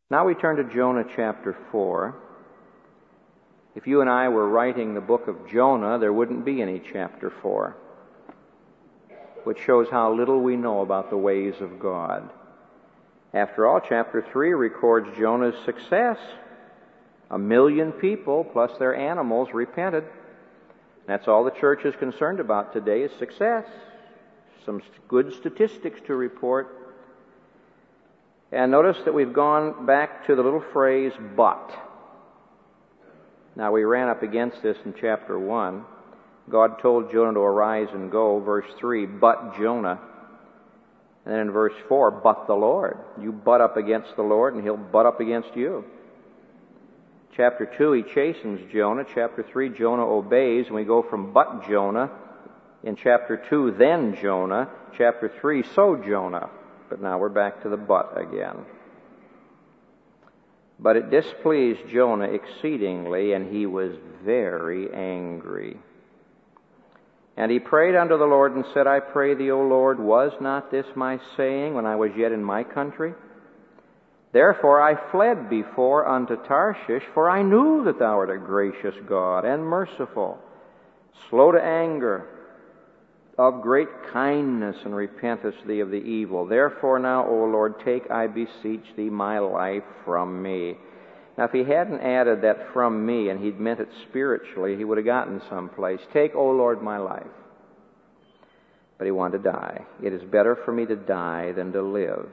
Now we turn to Jonah chapter 4. If you and I were writing the book of Jonah, there wouldn't be any chapter 4, which shows how little we know about the ways of God. After all, chapter 3 records Jonah's success. 1 million people, plus their animals, repented. That's all the church is concerned about today is success. Some good statistics to report. And notice that we've gone back to the little phrase, but. Now, we ran up against this in chapter 1. God told Jonah to arise and go, verse 3, but Jonah. And then in verse 4, but the Lord. You butt up against the Lord, and He'll butt up against you. Chapter 2, He chastens Jonah. Chapter 3, Jonah obeys, and we go from but Jonah. In chapter 2, then Jonah. Chapter 3, so Jonah. But now we're back to the but again. But it displeased Jonah exceedingly, and he was very angry. And he prayed unto the Lord and said, I pray thee, O Lord, was not this my saying when I was yet in my country? Therefore I fled before unto Tarshish, for I knew that thou art a gracious God and merciful, slow to anger, of great kindness, and repentest thee of the evil. Therefore now, O Lord, take, I beseech thee, my life from me. Now, if he hadn't added that from me, and he'd meant it spiritually, he would have gotten someplace. Take, O Lord, my life. But he wanted to die. It is better for me to die than to live.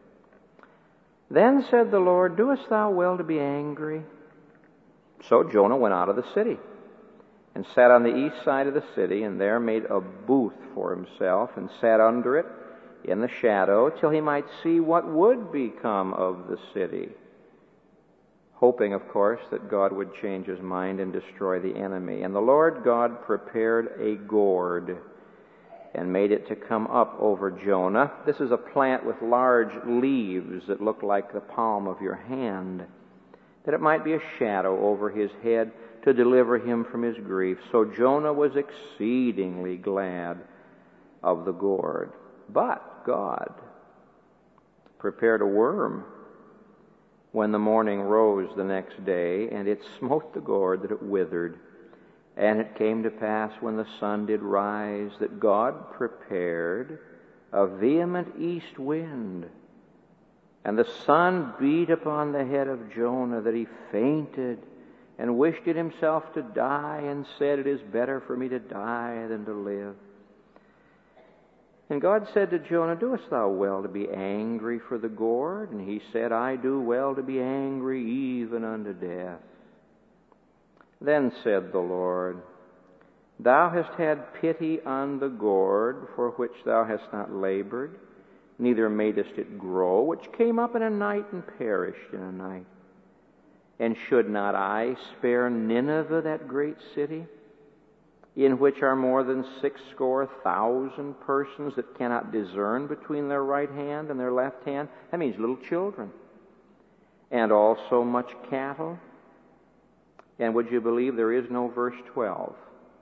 Then said the Lord, doest thou well to be angry? So Jonah went out of the city, and sat on the east side of the city, and there made a booth for himself, and sat under it in the shadow, till he might see what would become of the city. Hoping, of course, that God would change his mind and destroy the enemy. And the Lord God prepared a gourd, and made it to come up over Jonah. This is a plant with large leaves that look like the palm of your hand, that it might be a shadow over his head, to deliver him from his grief. So Jonah was exceedingly glad of the gourd. But God prepared a worm when the morning rose the next day, and it smote the gourd that it withered. And it came to pass when the sun did rise that God prepared a vehement east wind, and the sun beat upon the head of Jonah, that he fainted, and wished it himself to die, and said, it is better for me to die than to live. And God said to Jonah, doest thou well to be angry for the gourd? And he said, I do well to be angry even unto death. Then said the Lord, thou hast had pity on the gourd, for which thou hast not labored, neither madest it grow, which came up in a night and perished in a night. And should not I spare Nineveh, that great city, in which are more than 60,000 persons that cannot discern between their right hand and their left hand? That means little children. And also much cattle. And would you believe there is no verse 12?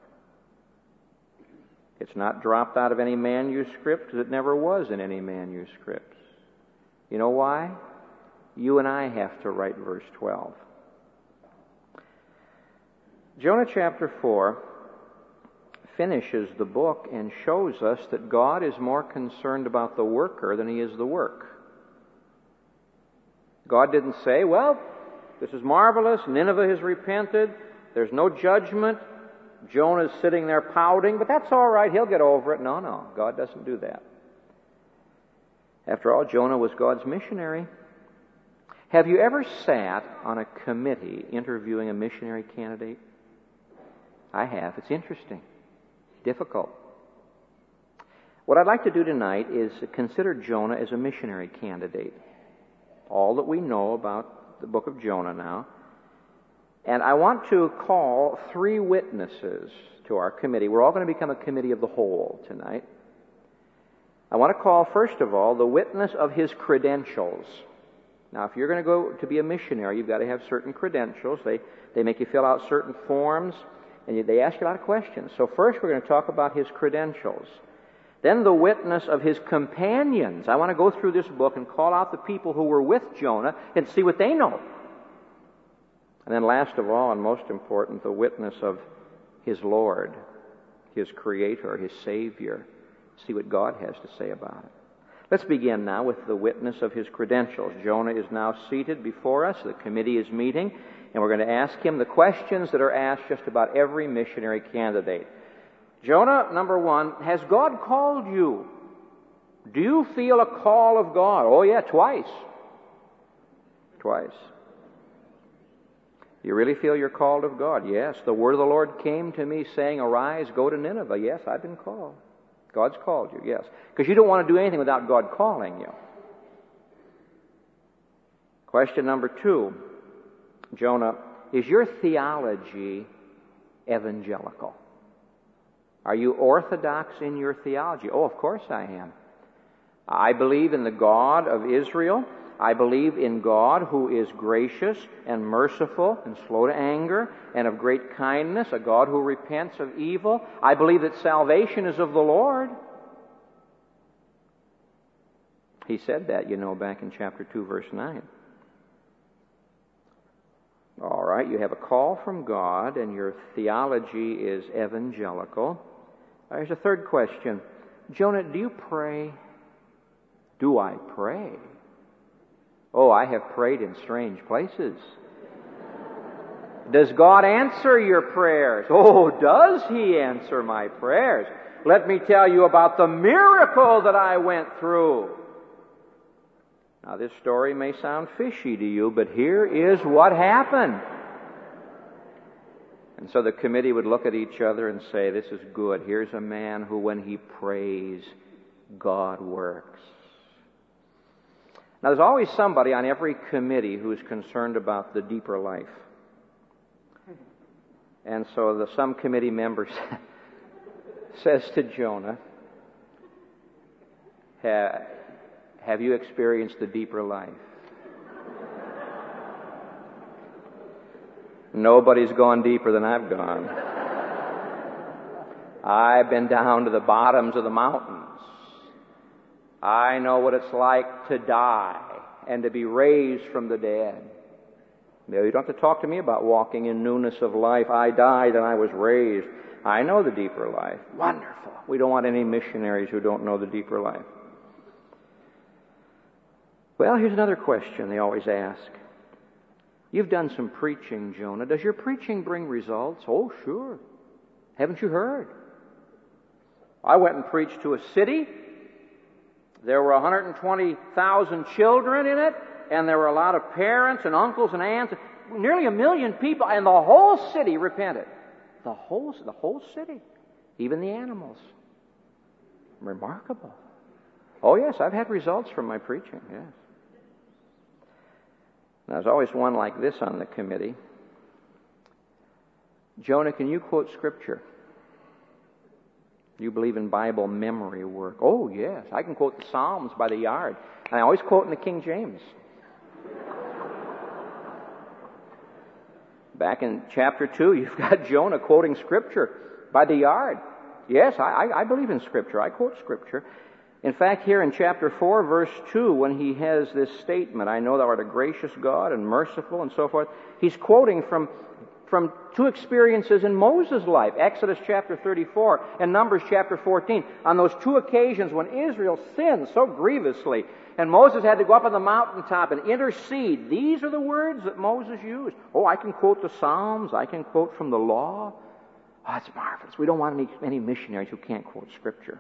It's not dropped out of any manuscript, because it never was in any manuscripts. You know why? You and I have to write verse 12. Jonah chapter 4 finishes the book and shows us that God is more concerned about the worker than he is the work. God didn't say, well, this is marvelous, Nineveh has repented, there's no judgment, Jonah's sitting there pouting, but that's all right, he'll get over it. No, God doesn't do that. After all, Jonah was God's missionary. Have you ever sat on a committee interviewing a missionary candidate? I have. It's interesting. Difficult. What I'd like to do tonight is consider Jonah as a missionary candidate. All that we know about the book of Jonah now. And I want to call 3 witnesses to our committee. We're all going to become a committee of the whole tonight. I want to call, first of all, the witness of his credentials. Now, if you're going to go to be a missionary, you've got to have certain credentials. They make you fill out certain forms, and they ask you a lot of questions. So first, we're going to talk about his credentials. Then the witness of his companions. I want to go through this book and call out the people who were with Jonah and see what they know. And then last of all, and most important, the witness of his Lord, his Creator, his Savior. See what God has to say about it. Let's begin now with the witness of his credentials. Jonah is now seated before us. The committee is meeting, and we're going to ask him the questions that are asked just about every missionary candidate. Jonah, number one, has God called you? Do you feel a call of God? Oh yeah, twice. Twice. You really feel you're called of God? Yes. The word of the Lord came to me saying, arise, go to Nineveh. Yes, I've been called. God's called you, yes. Because you don't want to do anything without God calling you. Question number two. Jonah, is your theology evangelical? Are you orthodox in your theology? Oh, of course I am. I believe in the God of Israel. I believe in God who is gracious and merciful and slow to anger and of great kindness, a God who repents of evil. I believe that salvation is of the Lord. He said that, back in chapter 2, verse 9. All right, you have a call from God and your theology is evangelical. There's a third question. Jonah, do you pray? Do I pray? Oh, I have prayed in strange places. Does God answer your prayers? Oh, does He answer my prayers? Let me tell you about the miracle that I went through. Now, this story may sound fishy to you, but here is what happened. And so the committee would look at each other and say, this is good. Here's a man who, when he prays, God works. Now, there's always somebody on every committee who's concerned about the deeper life. And so some committee member says to Jonah, have you experienced the deeper life? Nobody's gone deeper than I've gone. I've been down to the bottoms of the mountains. I know what it's like to die and to be raised from the dead. You don't have to talk to me about walking in newness of life. I died and I was raised. I know the deeper life. Wonderful. We don't want any missionaries who don't know the deeper life. Well, here's another question they always ask. You've done some preaching, Jonah. Does your preaching bring results? Oh, sure. Haven't you heard? I went and preached to a city. There were 120,000 children in it, and there were a lot of parents and uncles and aunts, nearly 1 million people, and the whole city repented. The whole city, even the animals. Remarkable. Oh yes, I've had results from my preaching, yes. Now, there's always one like this on the committee. Jonah, can you quote Scripture? You believe in Bible memory work? Oh, yes. I can quote the Psalms by the yard. And I always quote in the King James. Back in chapter 2, you've got Jonah quoting Scripture by the yard. Yes, I believe in Scripture. I quote Scripture. In fact, here in chapter 4, verse 2, when he has this statement, I know thou art a gracious God and merciful and so forth, he's quoting from two experiences in Moses' life, Exodus chapter 34 and Numbers chapter 14. On those two occasions when Israel sinned so grievously, and Moses had to go up on the mountaintop and intercede. These are the words that Moses used. Oh, I can quote the Psalms. I can quote from the law. Oh, that's marvelous. We don't want any missionaries who can't quote Scripture.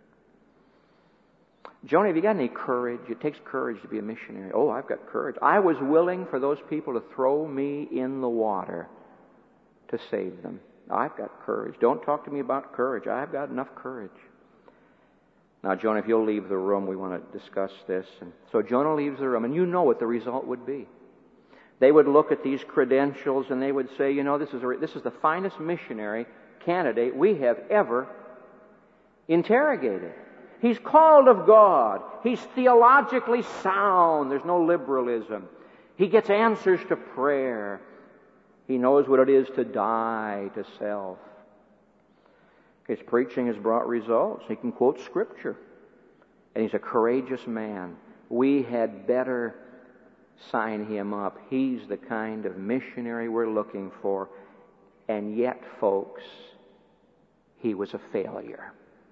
Jonah, have you got any courage? It takes courage to be a missionary. Oh, I've got courage. I was willing for those people to throw me in the water to save them. I've got courage. Don't talk to me about courage. I've got enough courage. Now, Jonah, if you'll leave the room, we want to discuss this. And so Jonah leaves the room, and you know what the result would be. They would look at these credentials, and they would say, you know, this is the finest missionary candidate we have ever interrogated. He's called of God. He's theologically sound. There's no liberalism. He gets answers to prayer. He knows what it is to die to self. His preaching has brought results. He can quote Scripture. And he's a courageous man. We had better sign him up. He's the kind of missionary we're looking for. And yet, folks, he was a failure.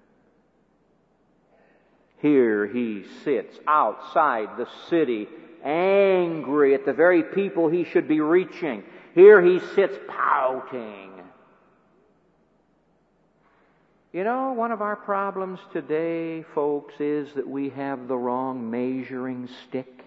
Here he sits outside the city, angry at the very people he should be reaching. Here he sits pouting. You know, one of our problems today, folks, is that we have the wrong measuring stick.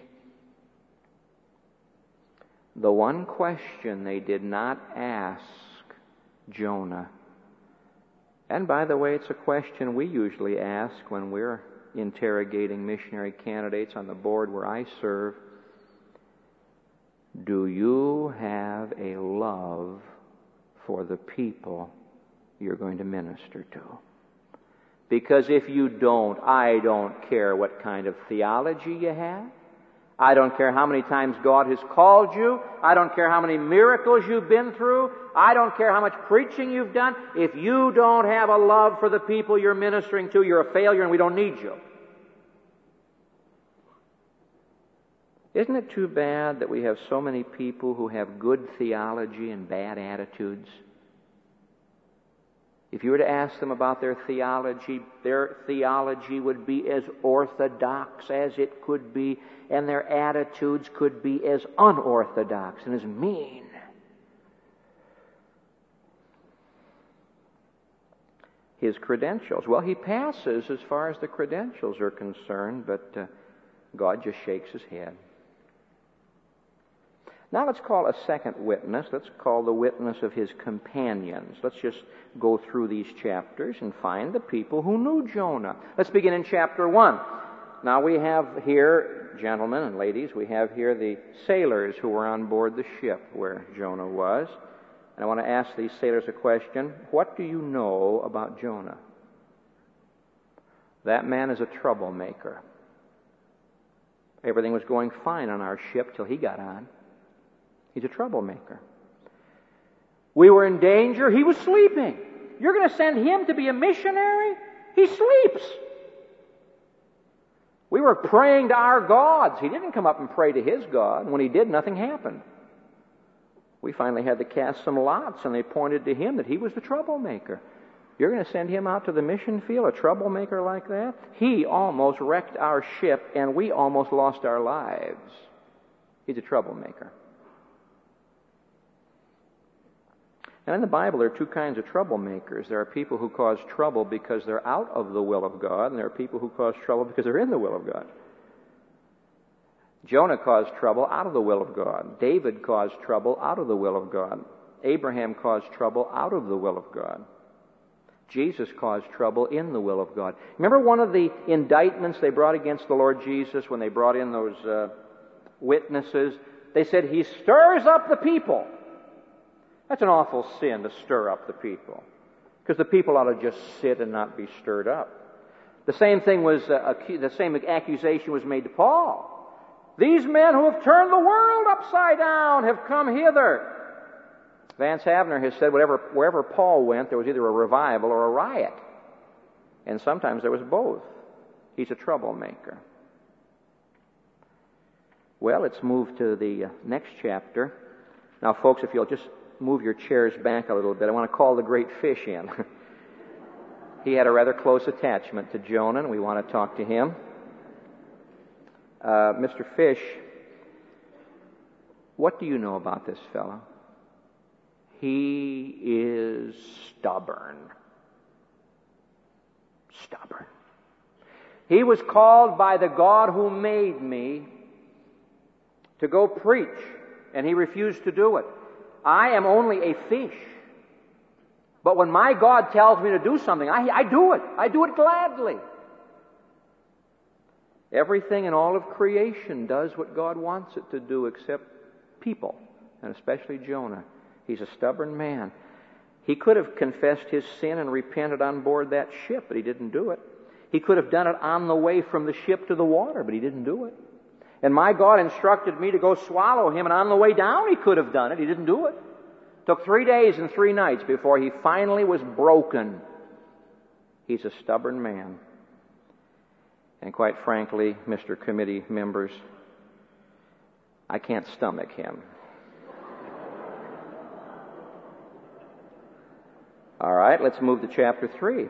The one question they did not ask Jonah, and by the way, it's a question we usually ask when we're interrogating missionary candidates on the board where I serve. Do you have a love for the people you're going to minister to? Because if you don't, I don't care what kind of theology you have. I don't care how many times God has called you. I don't care how many miracles you've been through. I don't care how much preaching you've done. If you don't have a love for the people you're ministering to, you're a failure and we don't need you. Isn't it too bad that we have so many people who have good theology and bad attitudes? If you were to ask them about their theology would be as orthodox as it could be, and their attitudes could be as unorthodox and as mean. His credentials. Well, he passes as far as the credentials are concerned, but God just shakes his head. Now let's call a second witness. Let's call the witness of his companions. Let's just go through these chapters and find the people who knew Jonah. Let's begin in chapter 1. Now we have here, gentlemen and ladies, we have here the sailors who were on board the ship where Jonah was. And I want to ask these sailors a question. What do you know about Jonah? That man is a troublemaker. Everything was going fine on our ship till he got on. He's a troublemaker. We were in danger. He was sleeping. You're going to send him to be a missionary? He sleeps. We were praying to our gods. He didn't come up and pray to his God. When he did, nothing happened. We finally had to cast some lots, and they pointed to him that he was the troublemaker. You're going to send him out to the mission field, a troublemaker like that? He almost wrecked our ship, and we almost lost our lives. He's a troublemaker. And in the Bible, there are two kinds of troublemakers. There are people who cause trouble because they're out of the will of God, and there are people who cause trouble because they're in the will of God. Jonah caused trouble out of the will of God. David caused trouble out of the will of God. Abraham caused trouble out of the will of God. Jesus caused trouble in the will of God. Remember one of the indictments they brought against the Lord Jesus when they brought in those witnesses? They said, he stirs up the people. That's an awful sin, to stir up the people. Because the people ought to just sit and not be stirred up. The same thing was, the same accusation was made to Paul. These men who have turned the world upside down have come hither. Vance Havner has said wherever Paul went, there was either a revival or a riot. And sometimes there was both. He's a troublemaker. Well, let's move to the next chapter. Now, folks, if you'll just move your chairs back a little bit, I want to call the great fish in. He had a rather close attachment to Jonah, and we want to talk to him. Mr. Fish, what do you know about this fellow? He is stubborn. Stubborn. He was called by the God who made me to go preach, and he refused to do it. I am only a fish. But when my God tells me to do something, I do it. I do it gladly. Everything in all of creation does what God wants it to do except people, and especially Jonah. He's a stubborn man. He could have confessed his sin and repented on board that ship, but he didn't do it. He could have done it on the way from the ship to the water, but he didn't do it. And my God instructed me to go swallow him, and on the way down he could have done it. He didn't do it. It took 3 days and 3 nights before he finally was broken. He's a stubborn man. And quite frankly, Mr. Committee members, I can't stomach him. All right, let's move to chapter 3.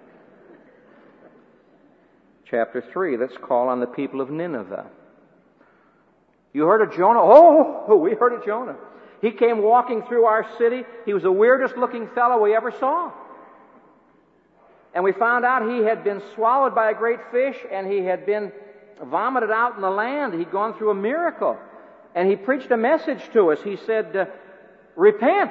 Chapter 3, let's call on the people of Nineveh. You heard of Jonah? Oh, we heard of Jonah. He came walking through our city. He was the weirdest looking fellow we ever saw. And we found out he had been swallowed by a great fish and he had been vomited out in the land. He'd gone through a miracle. And he preached a message to us. He said, repent.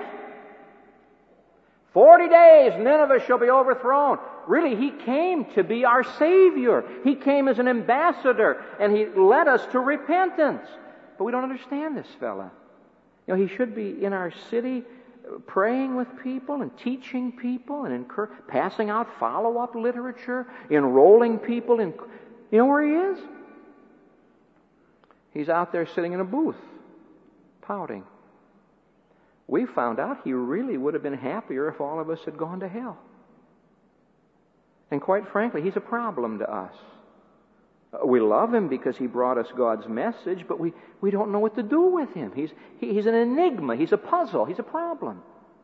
40 days, Nineveh shall be overthrown. Really, he came to be our Savior. He came as an ambassador, and he led us to repentance. But we don't understand this fella. You know, he should be in our city praying with people and teaching people and passing out follow-up literature, enrolling people in... You know where he is? He's out there sitting in a booth, pouting. We found out he really would have been happier if all of us had gone to hell. And quite frankly, he's a problem to us. We love him because he brought us God's message, but we don't know what to do with him. He's an enigma. He's a puzzle. He's a problem.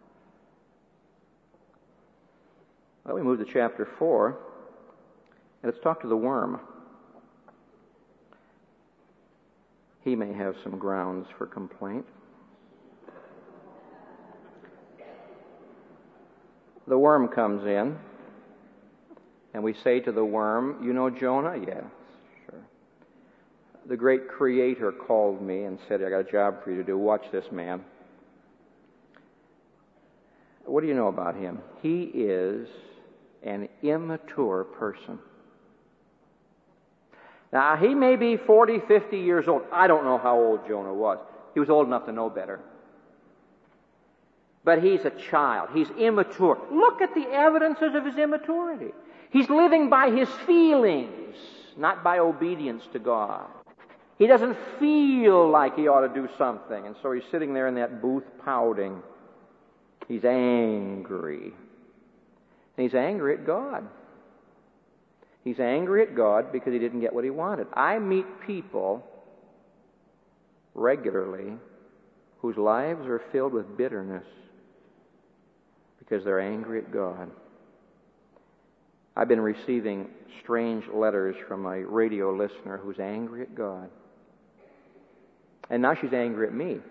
Well, we move to chapter 4, and let's talk to the worm. He may have some grounds for complaint. The worm comes in, and we say to the worm, you know Jonah? Yes, sure. The great Creator called me and said, I got a job for you to do. Watch this man. What do you know about him? He is an immature person. Now, he may be 40, 50 years old. I don't know how old Jonah was. He was old enough to know better. But he's a child. He's immature. Look at the evidences of his immaturity. He's living by his feelings, not by obedience to God. He doesn't feel like he ought to do something, and so he's sitting there in that booth pouting. He's angry. And he's angry at God. He's angry at God because he didn't get what he wanted. I meet people regularly whose lives are filled with bitterness because they're angry at God. I've been receiving strange letters from a radio listener who's angry at God. And now she's angry at me.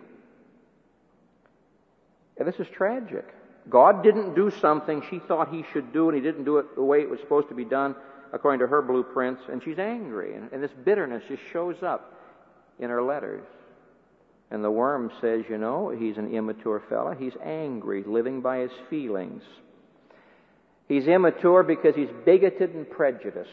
And this is tragic. God didn't do something she thought he should do, and he didn't do it the way it was supposed to be done according to her blueprints, and she's angry. And this bitterness just shows up in her letters. And the worm says, you know, he's an immature fella. He's angry, living by his feelings. He's immature because he's bigoted and prejudiced.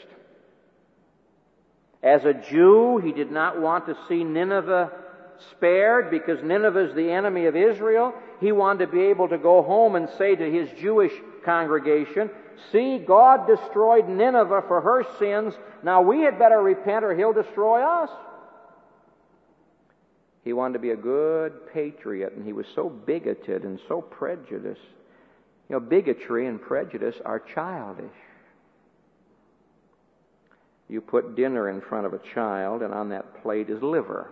As a Jew, he did not want to see Nineveh spared because Nineveh is the enemy of Israel. He wanted to be able to go home and say to his Jewish congregation, see, God destroyed Nineveh for her sins. Now we had better repent or he'll destroy us. He wanted to be a good patriot, and he was so bigoted and so prejudiced. You know, bigotry and prejudice are childish. You put dinner in front of a child, and on that plate is liver.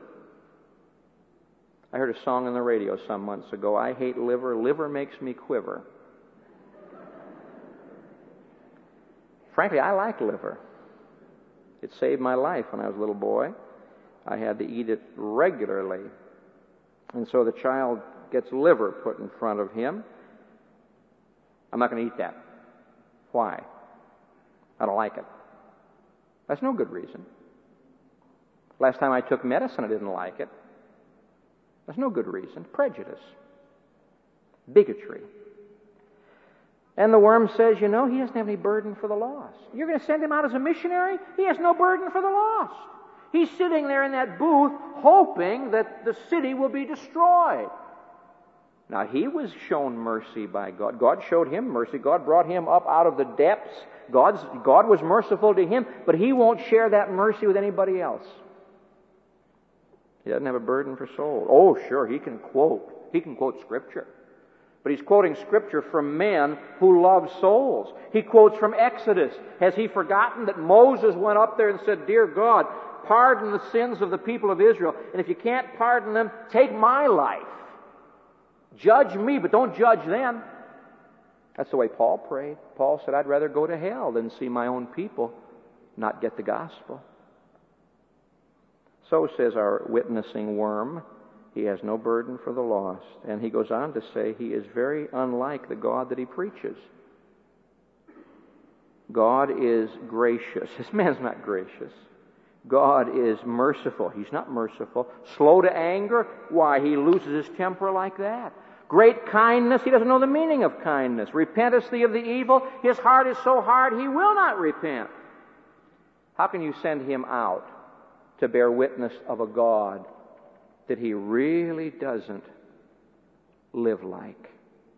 I heard a song on the radio some months ago, I hate liver, liver makes me quiver. Frankly, I like liver. It saved my life when I was a little boy. I had to eat it regularly. And so the child gets liver put in front of him. I'm not going to eat that. Why? I don't like it. That's no good reason. Last time I took medicine, I didn't like it. That's no good reason. Prejudice. Bigotry. And the worm says, you know, he doesn't have any burden for the lost. You're going to send him out as a missionary? He has no burden for the lost. He's sitting there in that booth hoping that the city will be destroyed. Now, he was shown mercy by God. God showed him mercy. God brought him up out of the depths. God was merciful to him, but he won't share that mercy with anybody else. He doesn't have a burden for souls. Oh, sure, he can quote Scripture. But he's quoting Scripture from men who love souls. He quotes from Exodus. Has he forgotten that Moses went up there and said, "Dear God, pardon the sins of the people of Israel, and if you can't pardon them, take my life. Judge me, but don't judge them." That's the way Paul prayed. Paul said, "I'd rather go to hell than see my own people not get the gospel." So says our witnessing worm. He has no burden for the lost. And he goes on to say he is very unlike the God that he preaches. God is gracious. This man's not gracious. God is merciful. He's not merciful. Slow to anger. Why? He loses his temper like that. Great kindness. He doesn't know the meaning of kindness. Repentest thee of the evil. His heart is so hard he will not repent. How can you send him out to bear witness of a God that he really doesn't live like?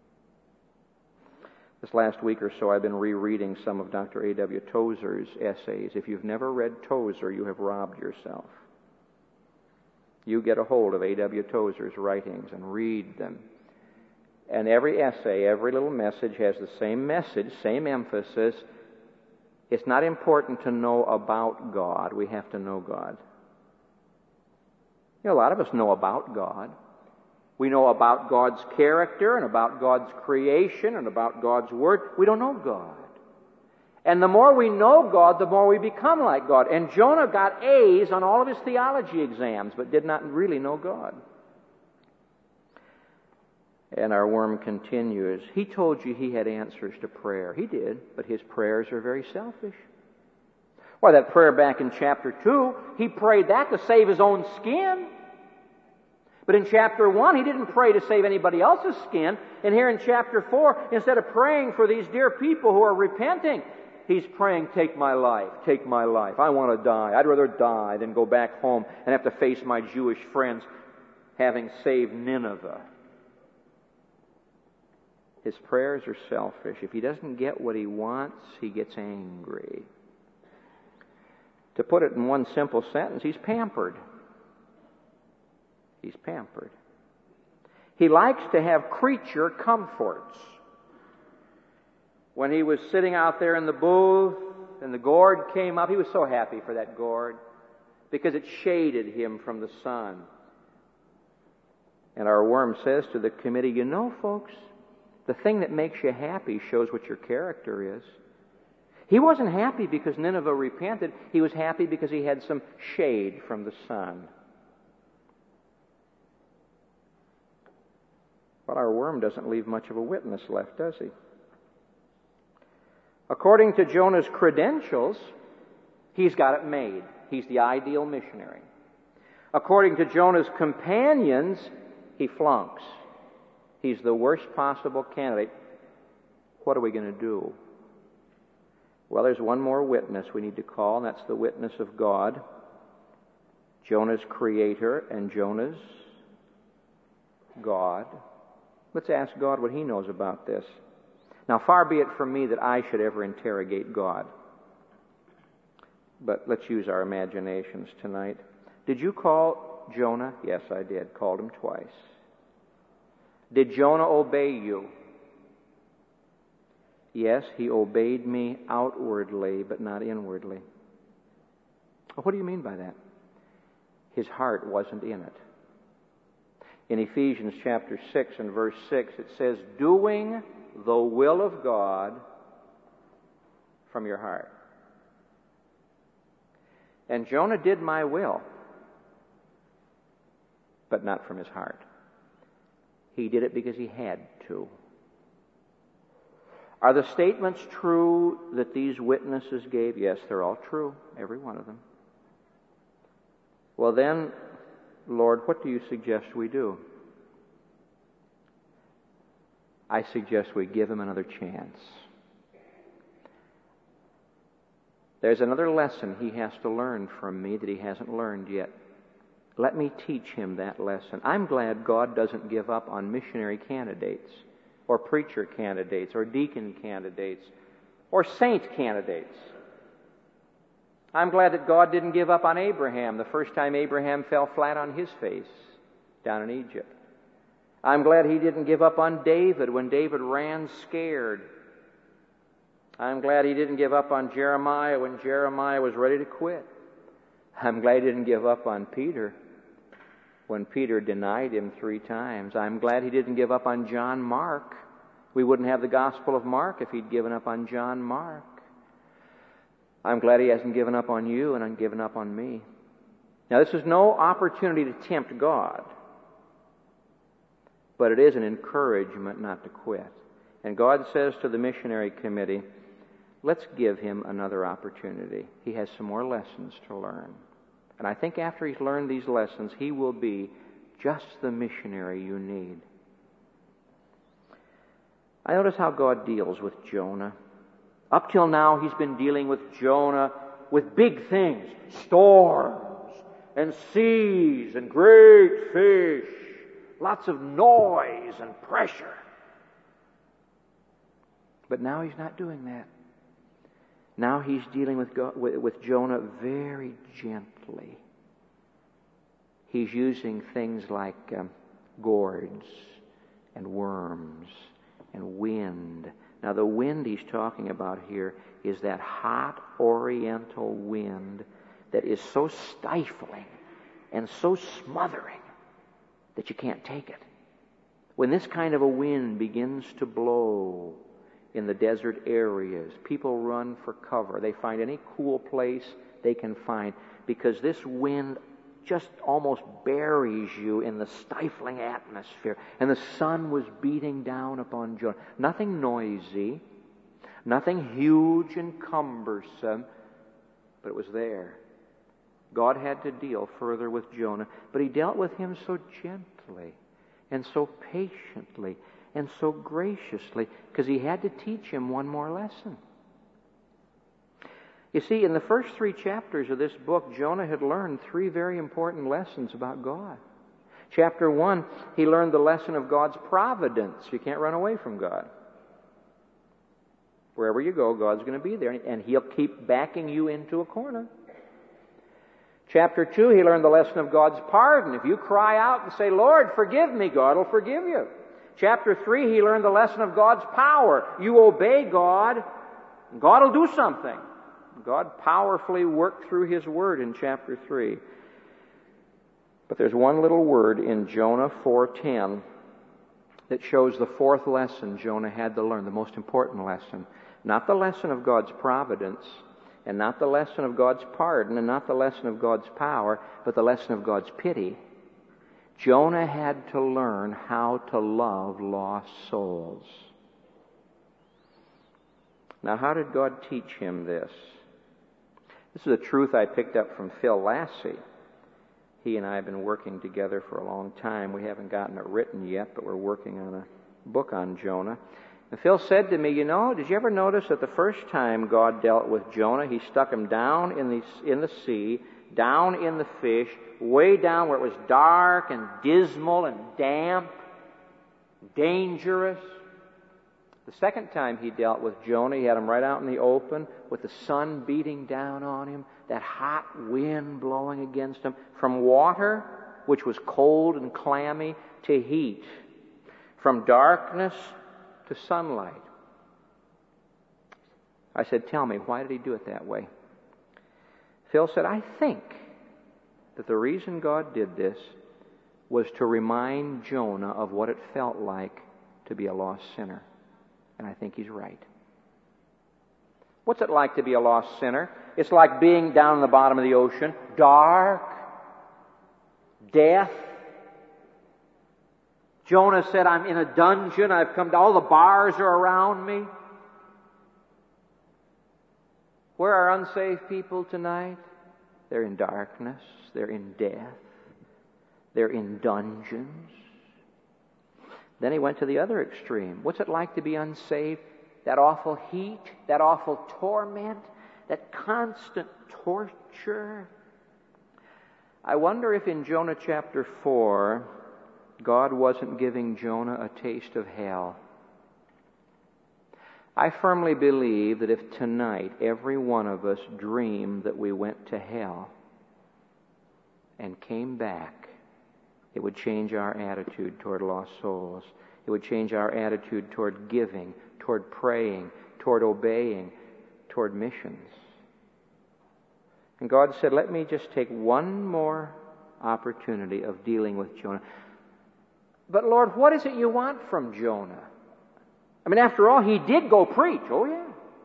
This last week or so, I've been rereading some of Dr. A.W. Tozer's essays. If you've never read Tozer, you have robbed yourself. You get a hold of A.W. Tozer's writings and read them. And every essay, every little message has the same message, same emphasis. It's not important to know about God. We have to know God. You know, a lot of us know about God. We know about God's character and about God's creation and about God's Word. We don't know God. And the more we know God, the more we become like God. And Jonah got A's on all of his theology exams, but did not really know God. And our worm continues. He told you he had answers to prayer. He did, but his prayers are very selfish. Why, that prayer back in chapter 2, he prayed that to save his own skin. But in chapter 1, he didn't pray to save anybody else's skin. And here in chapter 4, instead of praying for these dear people who are repenting, he's praying, "Take my life, take my life. I want to die. I'd rather die than go back home and have to face my Jewish friends having saved Nineveh." His prayers are selfish. If he doesn't get what he wants, he gets angry. To put it in one simple sentence, he's pampered. He's pampered. He likes to have creature comforts. When he was sitting out there in the booth and the gourd came up, he was so happy for that gourd because it shaded him from the sun. And our worm says to the committee, "You know, folks, the thing that makes you happy shows what your character is." He wasn't happy because Nineveh repented. He was happy because he had some shade from the sun. But our worm doesn't leave much of a witness left, does he? According to Jonah's credentials, he's got it made. He's the ideal missionary. According to Jonah's companions, he flunks. He's the worst possible candidate. What are we going to do? Well, there's one more witness we need to call, and that's the witness of God. Jonah's creator and Jonah's God. Let's ask God what he knows about this. Now, far be it from me that I should ever interrogate God. But let's use our imaginations tonight. Did you call Jonah? Yes, I did. Called him twice. Did Jonah obey you? Yes, he obeyed me outwardly, but not inwardly. Well, what do you mean by that? His heart wasn't in it. In Ephesians chapter 6 and verse 6, it says, "Doing the will of God from your heart." And Jonah did my will, but not from his heart. He did it because he had to. Are the statements true that these witnesses gave? Yes, they're all true, every one of them. Well then, Lord, what do you suggest we do? I suggest we give him another chance. There's another lesson he has to learn from me that he hasn't learned yet. Let me teach him that lesson. I'm glad God doesn't give up on missionary candidates, or preacher candidates, or deacon candidates, or saint candidates. I'm glad that God didn't give up on Abraham the first time Abraham fell flat on his face down in Egypt. I'm glad he didn't give up on David when David ran scared. I'm glad he didn't give up on Jeremiah when Jeremiah was ready to quit. I'm glad he didn't give up on Peter when Peter denied him 3 times. I'm glad he didn't give up on John Mark. We wouldn't have the Gospel of Mark if he'd given up on John Mark. I'm glad he hasn't given up on you and given up on me. Now, this is no opportunity to tempt God, but it is an encouragement not to quit. And God says to the missionary committee, let's give him another opportunity. He has some more lessons to learn. And I think after he's learned these lessons, he will be just the missionary you need. I notice how God deals with Jonah. Up till now, he's been dealing with Jonah with big things, storms and seas and great fish, lots of noise and pressure. But now he's not doing that. Now he's dealing with Jonah very gently. He's using things like gourds and worms and wind. Now the wind he's talking about here is that hot oriental wind that is so stifling and so smothering that you can't take it. When this kind of a wind begins to blow in the desert areas, people run for cover. They find any cool place they can find because this wind just almost buries you in the stifling atmosphere. And the sun was beating down upon Jonah. Nothing noisy, nothing huge and cumbersome, but it was there. God had to deal further with Jonah, but he dealt with him so gently and so patiently and so graciously, because he had to teach him one more lesson. You see, in the first 3 chapters of this book, Jonah had learned 3 very important lessons about God. Chapter 1, he learned the lesson of God's providence. You can't run away from God. Wherever you go, God's going to be there, and he'll keep backing you into a corner. Chapter 2, he learned the lesson of God's pardon. If you cry out and say, Lord, forgive me, God will forgive you. Chapter 3, he learned the lesson of God's power. You obey God, God will do something. God powerfully worked through His Word in chapter 3. But there's one little word in Jonah 4:10 that shows the 4th lesson Jonah had to learn, the most important lesson. Not the lesson of God's providence, and not the lesson of God's pardon, and not the lesson of God's power, but the lesson of God's pity. Jonah had to learn how to love lost souls. Now, how did God teach him this? This is a truth I picked up from Phil Lassie. He and I have been working together for a long time. We haven't gotten it written yet, but we're working on a book on Jonah. And Phil said to me, did you ever notice that the first time God dealt with Jonah, He stuck him down in the sea, down in the fish, way down where it was dark and dismal and damp, dangerous. The second time He dealt with Jonah, He had him right out in the open with the sun beating down on him, that hot wind blowing against him, from water, which was cold and clammy, to heat, from darkness to sunlight. I said, tell me, why did He do it that way? Phil said, I think that the reason God did this was to remind Jonah of what it felt like to be a lost sinner. And I think he's right. What's it like to be a lost sinner? It's like being down in the bottom of the ocean, dark, death. Jonah said, I'm in a dungeon, I've come to, all the bars are around me. Where are unsaved people tonight? They're in darkness, they're in death, they're in dungeons. Then he went to the other extreme. What's it like to be unsaved? That awful heat, that awful torment, that constant torture. I wonder if in Jonah chapter 4, God wasn't giving Jonah a taste of hell. I firmly believe that if tonight every one of us dreamed that we went to hell and came back, It would change our attitude toward lost souls. It would change our attitude toward giving, toward praying, toward obeying, toward missions. And God said, let me just take one more opportunity of dealing with Jonah. But Lord, what is it you want from Jonah? I mean, after all, he did go preach. Oh, yeah.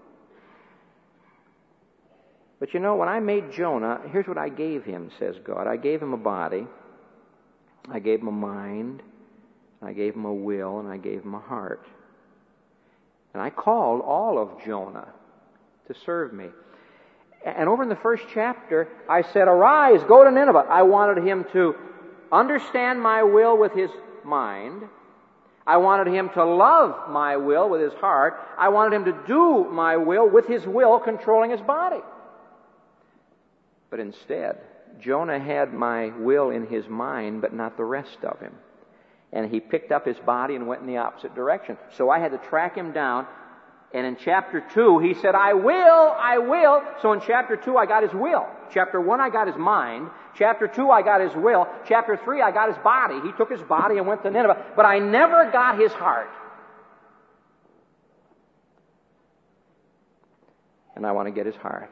But you know, when I made Jonah, here's what I gave him, says God. I gave him a body. I gave him a mind. I gave him a will. And I gave him a heart. And I called all of Jonah to serve me. And over in the first chapter, I said, arise, go to Nineveh. I wanted him to understand my will with his mind. I wanted him to love my will with his heart. I wanted him to do my will with his will controlling his body. But instead, Jonah had my will in his mind, but not the rest of him. And he picked up his body and went in the opposite direction. So I had to track him down. And in chapter 2, he said, I will. So in chapter 2, I got his will. Chapter 1, I got his mind. Chapter 2, I got his will. Chapter 3, I got his body. He took his body and went to Nineveh. But I never got his heart. And I want to get his heart.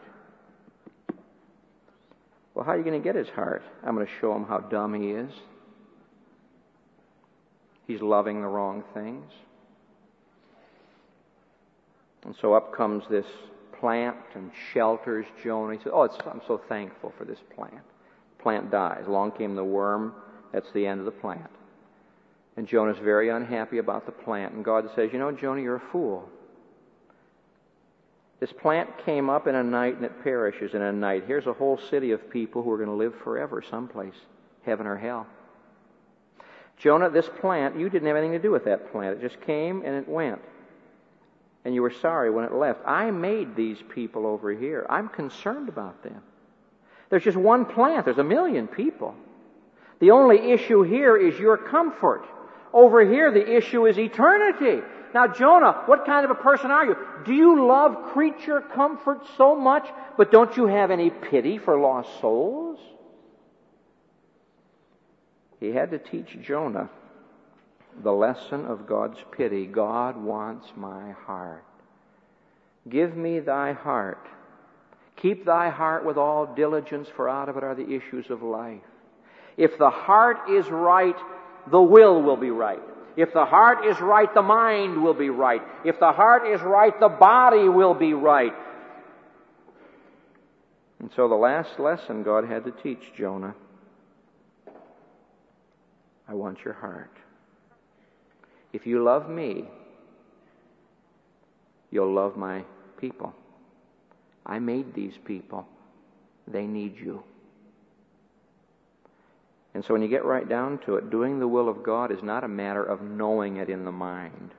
Well, how are you going to get his heart? I'm going to show him how dumb he is. He's loving the wrong things. And so up comes this plant and shelters Jonah. He says, I'm so thankful for this plant. The plant dies. Along came the worm. That's the end of the plant. And Jonah's very unhappy about the plant. And God says, you know, Jonah, you're a fool. This plant came up in a night and it perishes in a night. Here's a whole city of people who are going to live forever someplace, heaven or hell. Jonah, this plant, you didn't have anything to do with that plant. It just came and it went. And you were sorry when it left. I made these people over here. I'm concerned about them. There's just one plant. There's 1 million people. The only issue here is your comfort. Over here, the issue is eternity. Now, Jonah, what kind of a person are you? Do you love creature comfort so much, but don't you have any pity for lost souls? He had to teach Jonah the lesson of God's pity. God wants my heart. Give me thy heart. Keep thy heart with all diligence, for out of it are the issues of life. If the heart is right, the will be right. If the heart is right, the mind will be right. If the heart is right, the body will be right. And so the last lesson God had to teach Jonah, I want your heart. If you love me, you'll love my people. I made these people. They need you. And so when you get right down to it, doing the will of God is not a matter of knowing it in the mind.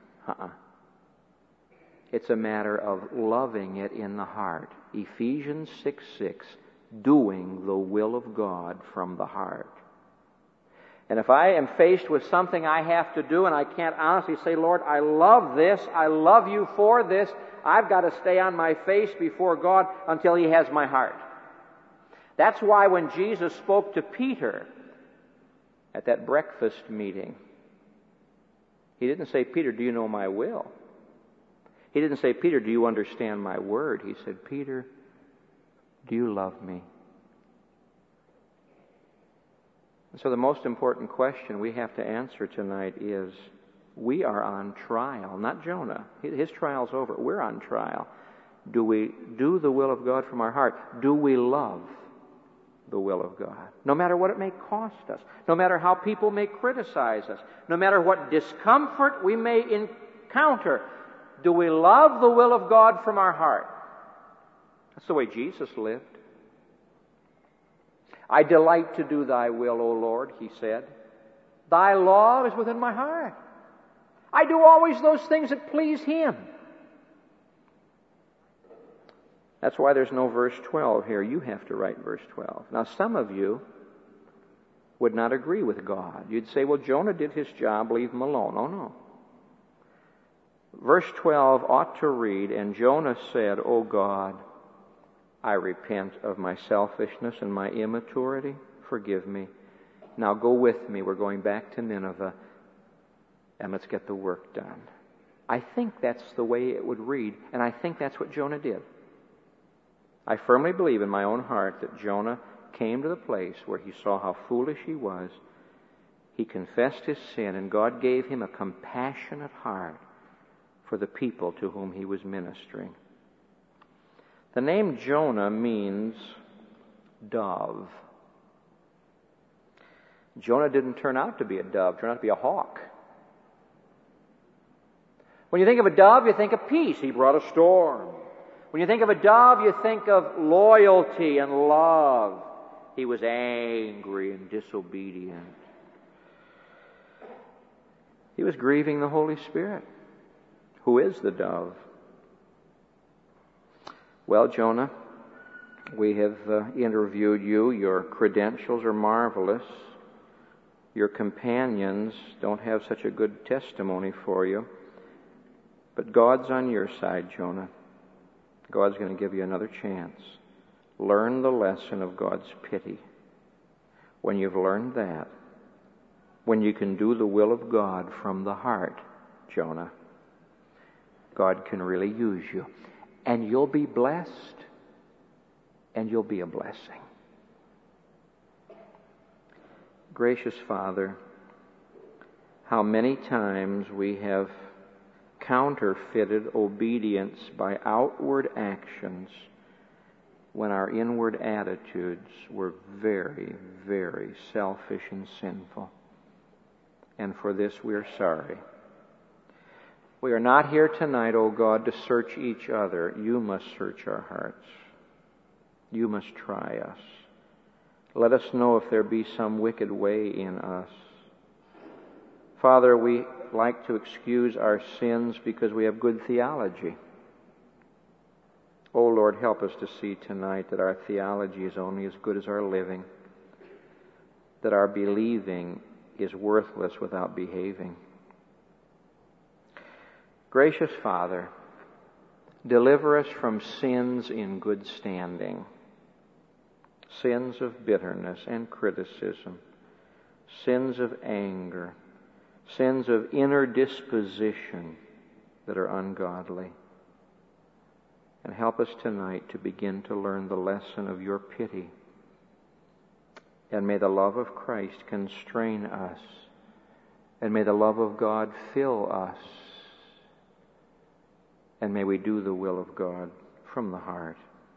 It's a matter of loving it in the heart. Ephesians 6:6, doing the will of God from the heart. And if I am faced with something I have to do and I can't honestly say, Lord, I love this, I love you for this, I've got to stay on my face before God until He has my heart. That's why when Jesus spoke to Peter at that breakfast meeting, He didn't say, Peter, do you know my will? He didn't say, Peter, do you understand my word? He said, Peter, do you love me? So the most important question we have to answer tonight is, we are on trial, not Jonah. His trial's over. We're on trial. Do we do the will of God from our heart? Do we love the will of God? No matter what it may cost us, no matter how people may criticize us, no matter what discomfort we may encounter, do we love the will of God from our heart? That's the way Jesus lived. I delight to do thy will, O Lord, He said. Thy law is within my heart. I do always those things that please Him. That's why there's no verse 12 here. You have to write verse 12. Now, some of you would not agree with God. You'd say, well, Jonah did his job, leave him alone. Oh, no. Verse 12 ought to read, and Jonah said, O God, I repent of my selfishness and my immaturity. Forgive me. Now go with me. We're going back to Nineveh, and let's get the work done. I think that's the way it would read, and I think that's what Jonah did. I firmly believe in my own heart that Jonah came to the place where he saw how foolish he was. He confessed his sin, and God gave him a compassionate heart for the people to whom he was ministering. The name Jonah means dove. Jonah didn't turn out to be a dove, turned out to be a hawk. When you think of a dove, you think of peace. He brought a storm. When you think of a dove, you think of loyalty and love. He was angry and disobedient. He was grieving the Holy Spirit, who is the dove. Well, Jonah, we have interviewed you. Your credentials are marvelous. Your companions don't have such a good testimony for you. But God's on your side, Jonah. God's going to give you another chance. Learn the lesson of God's pity. When you've learned that, when you can do the will of God from the heart, Jonah, God can really use you. And you'll be blessed, and you'll be a blessing. Gracious Father, how many times we have counterfeited obedience by outward actions when our inward attitudes were very, very selfish and sinful. And for this we are sorry. We are not here tonight, O God, to search each other. You must search our hearts. You must try us. Let us know if there be some wicked way in us. Father, we like to excuse our sins because we have good theology. Oh Lord, help us to see tonight that our theology is only as good as our living, that our believing is worthless without behaving. Gracious Father, deliver us from sins in good standing, sins of bitterness and criticism, sins of anger, sins of inner disposition that are ungodly. And help us tonight to begin to learn the lesson of your pity. And may the love of Christ constrain us. And may the love of God fill us. And may we do the will of God from the heart.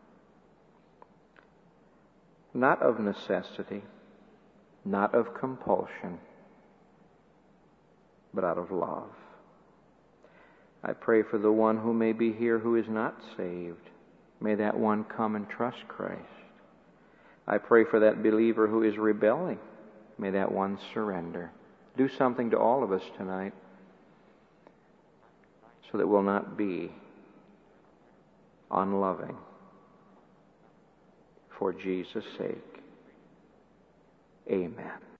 Not of necessity, not of compulsion, but out of love. I pray for the one who may be here who is not saved. May that one come and trust Christ. I pray for that believer who is rebelling. May that one surrender. Do something to all of us tonight so that we'll not be unloving. For Jesus' sake, amen.